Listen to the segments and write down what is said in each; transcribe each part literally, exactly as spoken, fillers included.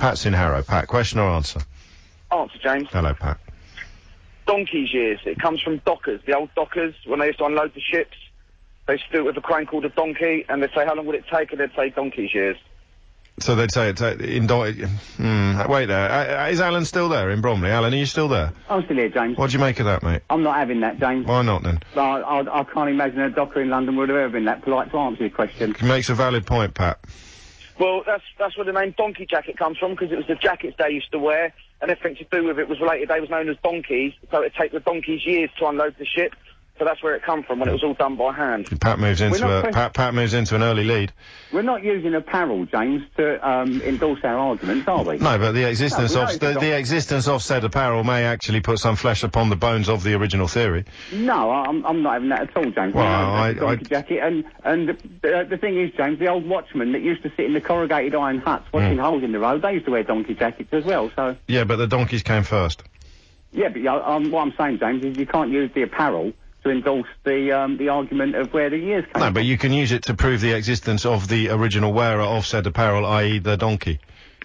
Pat's in Harrow. Pat, question or answer? Answer, James. Hello, Pat. Donkey's years. It comes from dockers, the old dockers, when they used to unload the ships. They used to do it with a crane called a donkey, and they'd say, how long would it take? And they'd say, donkey's years. So they'd say it's uh, in do- hmm, wait there. Uh, is Alan still there in Bromley? Alan, are you still there? I'm still here, James. What do you make of that, mate? I'm not having that, James. Why not, then? I, I, I can't imagine a docker in London would have ever been that polite to answer your question. He makes a valid point, Pat. Well, that's that's where the name donkey jacket comes from, because it was the jackets they used to wear, and everything to do with it was related. They was known as donkeys, so it'd take the donkeys years to unload the ship. So that's where it come from, when it was all done by hand. Pat moves into a Pat, Pat moves into an early lead. We're not using apparel, James, to um, endorse our arguments, are we? No, but the existence no, of the, the existence of said apparel may actually put some flesh upon the bones of the original theory. No, I'm I'm not having that at all, James. Well, I, I, donkey I jacket, and and the, uh, the thing is, James, the old watchmen that used to sit in the corrugated iron huts watching mm. holes in the road, they used to wear donkey jackets as well. So yeah, but the donkeys came first. Yeah, but uh, um, what I'm saying, James, is you can't use the apparel to endorse the um, the argument of where the years came No, from. but you can use it to prove the existence of the original wearer of said apparel, that is the donkey.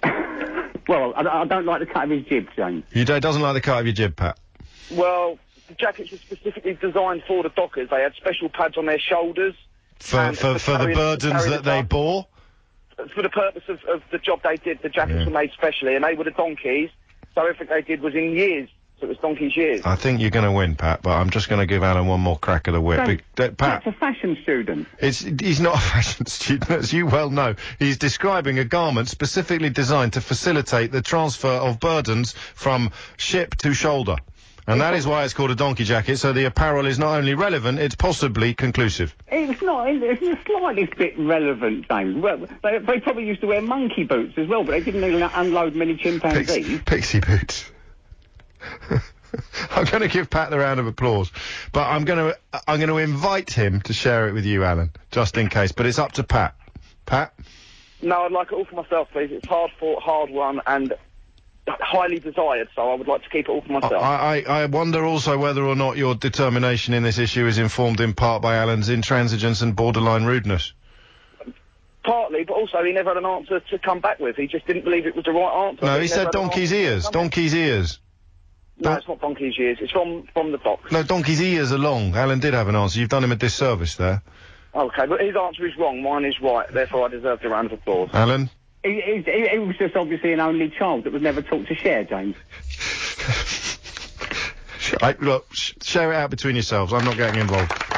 Well, I, I don't like the cut of his jib, James. You don't, doesn't like the cut of your jib, Pat? Well, the jackets were specifically designed for the dockers. They had special pads on their shoulders. For, for, for the burdens that they bore? For the purpose of, of the job they did, the jackets Yeah. were made specially, and they were the donkeys, so everything they did was in years. So it was donkey's years. I think you're going to win, Pat, but I'm just going to give Alan one more crack at the whip. James, Be- uh, Pat, Pat's a fashion student. it's, he's not a fashion student, as you well know. He's describing a garment specifically designed to facilitate the transfer of burdens from ship to shoulder. And that is why it's called a donkey jacket, so the apparel is not only relevant, it's possibly conclusive. It's not, it's the slightest bit relevant, James. Well, they, they probably used to wear monkey boots as well, but they didn't need to unload many chimpanzees. Pix- pixie boots. I'm going to give Pat the round of applause, but I'm going to I'm going to invite him to share it with you, Alan, just in case. But it's up to Pat. Pat? No, I'd like it all for myself, please. It's hard fought, hard won, and highly desired, so I would like to keep it all for myself. I, I, I wonder also whether or not your determination in this issue is informed in part by Alan's intransigence and borderline rudeness. Partly, but also he never had an answer to come back with. He just didn't believe it was the right answer. No, he, he said donkey's ears. Donkey's ears. No, it's not donkey's ears. It's from from the docks. No, donkey's ears are long. Alan did have an answer. You've done him a disservice there. Okay, but his answer is wrong. Mine is right. Therefore, I deserve a round of applause. Alan? He, he, he, he was just obviously an only child that was never taught to share, James. I, look, sh- share it out between yourselves. I'm not getting involved.